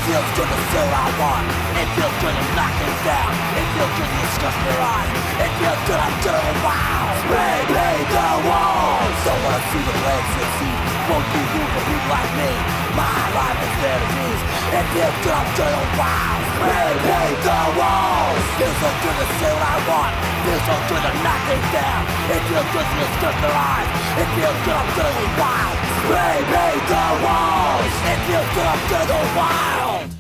feels good to say what I want. It feels good to knock things down. It feels good to discuss your eyes. It feels good, I'm doing wow. Spray paint the walls. Don't wanna see the blade succeed. Won't be room for people like me. My life is their disease. It feels good, I'm doing wow. Spray paint the walls. Feels so good to say what I want. Feels so good to knock things down. It feels good to discuss their eyes. It feels good, I'm doing wild. Spray paint the walls. It feels good, I'm doing wild.